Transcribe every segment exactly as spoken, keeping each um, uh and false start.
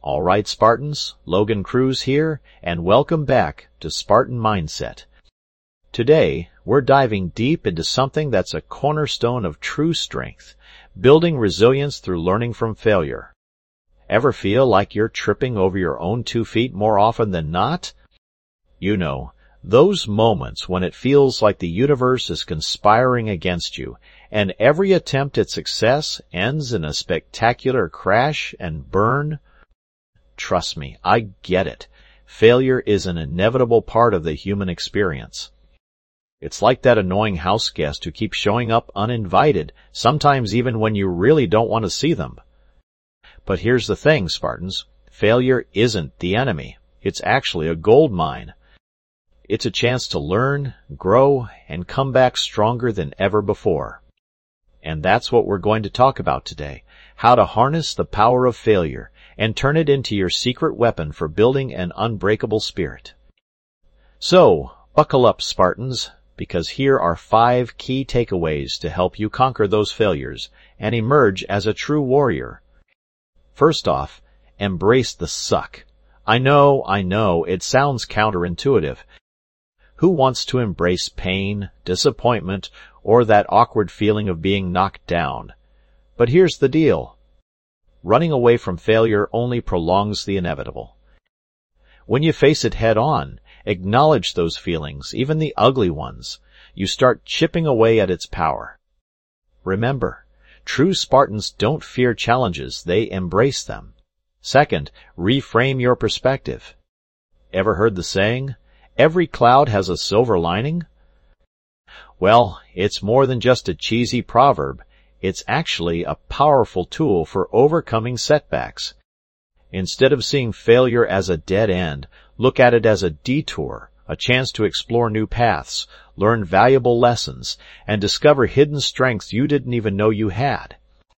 All right, Spartans, Logan Cruz here, and welcome back to Spartan Mindset. Today, we're diving deep into something that's a cornerstone of true strength, building resilience through learning from failure. Ever feel like you're tripping over your own two feet more often than not? You know, those moments when it feels like the universe is conspiring against you, and every attempt at success ends in a spectacular crash and burn. Trust me, I get it. Failure is an inevitable part of the human experience. It's like that annoying house guest who keeps showing up uninvited, sometimes even when you really don't want to see them. But here's the thing, Spartans. Failure isn't the enemy. It's actually a gold mine. It's a chance to learn, grow, and come back stronger than ever before. And that's what we're going to talk about today, how to harness the power of failure and turn it into your secret weapon for building an unbreakable spirit. So, buckle up, Spartans, because here are five key takeaways to help you conquer those failures and emerge as a true warrior. First off, embrace the suck. I know, I know, it sounds counterintuitive. Who wants to embrace pain, disappointment, or that awkward feeling of being knocked down? But here's the deal. Running away from failure only prolongs the inevitable. When you face it head on, acknowledge those feelings, even the ugly ones. You start chipping away at its power. Remember, true Spartans don't fear challenges, they embrace them. Second, reframe your perspective. Ever heard the saying, every cloud has a silver lining? Well, it's more than just a cheesy proverb. It's actually a powerful tool for overcoming setbacks. Instead of seeing failure as a dead end, look at it as a detour, a chance to explore new paths, learn valuable lessons, and discover hidden strengths you didn't even know you had.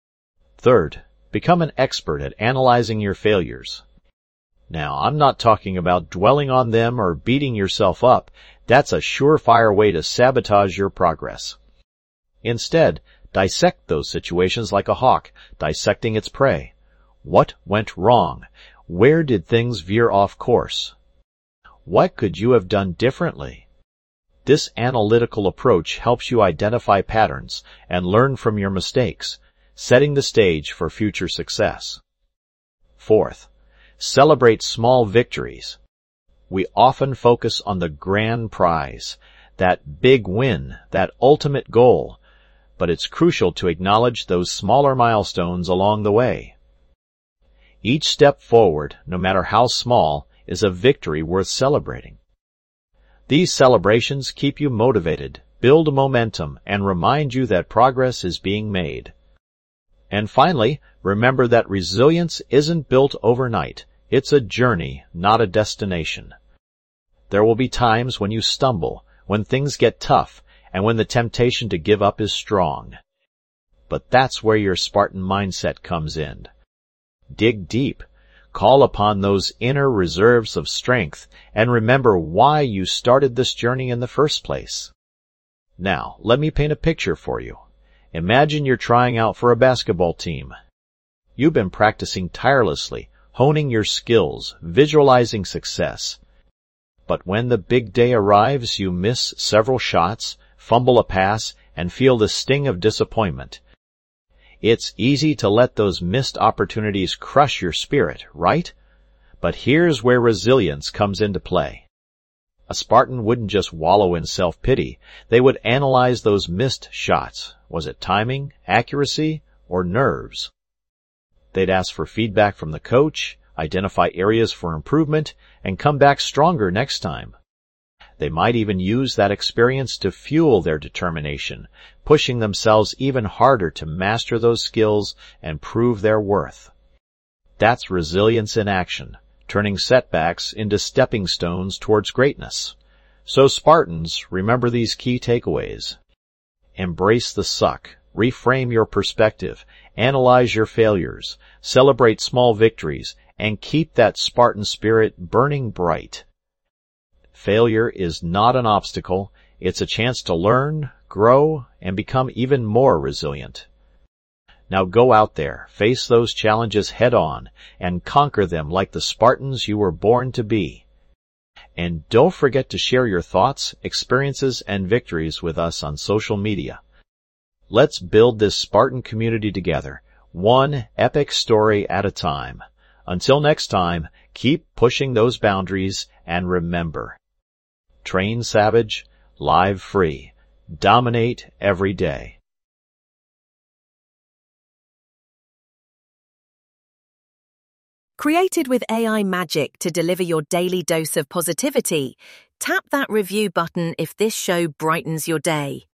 Third, become an expert at analyzing your failures. Now, I'm not talking about dwelling on them or beating yourself up. That's a surefire way to sabotage your progress. Instead, dissect those situations like a hawk, dissecting its prey. What went wrong? Where did things veer off course? What could you have done differently? This analytical approach helps you identify patterns and learn from your mistakes, setting the stage for future success. Fourth, celebrate small victories. We often focus on the grand prize, that big win, that ultimate goal, but it's crucial to acknowledge those smaller milestones along the way. Each step forward, no matter how small, is a victory worth celebrating. These celebrations keep you motivated, build momentum, and remind you that progress is being made. And finally, remember that resilience isn't built overnight. It's a journey, not a destination. There will be times when you stumble, when things get tough, and when the temptation to give up is strong. But that's where your Spartan mindset comes in. Dig deep, call upon those inner reserves of strength, and remember why you started this journey in the first place. Now, let me paint a picture for you. Imagine you're trying out for a basketball team. You've been practicing tirelessly, honing your skills, visualizing success. But when the big day arrives, you miss several shots, fumble a pass, and feel the sting of disappointment. It's easy to let those missed opportunities crush your spirit, right? But here's where resilience comes into play. A Spartan wouldn't just wallow in self-pity. They would analyze those missed shots. Was it timing, accuracy, or nerves? They'd ask for feedback from the coach, identify areas for improvement, and come back stronger next time. They might even use that experience to fuel their determination, pushing themselves even harder to master those skills and prove their worth. That's resilience in action, turning setbacks into stepping stones towards greatness. So Spartans, remember these key takeaways. Embrace the suck, reframe your perspective, analyze your failures, celebrate small victories, and keep that Spartan spirit burning bright. Failure is not an obstacle. It's a chance to learn, grow, and become even more resilient. Now go out there, face those challenges head on, and conquer them like the Spartans you were born to be. And don't forget to share your thoughts, experiences, and victories with us on social media. Let's build this Spartan community together, one epic story at a time. Until next time, keep pushing those boundaries, and remember, train savage, live free, dominate every day. Created with A I magic to deliver your daily dose of positivity, tap that review button if this show brightens your day.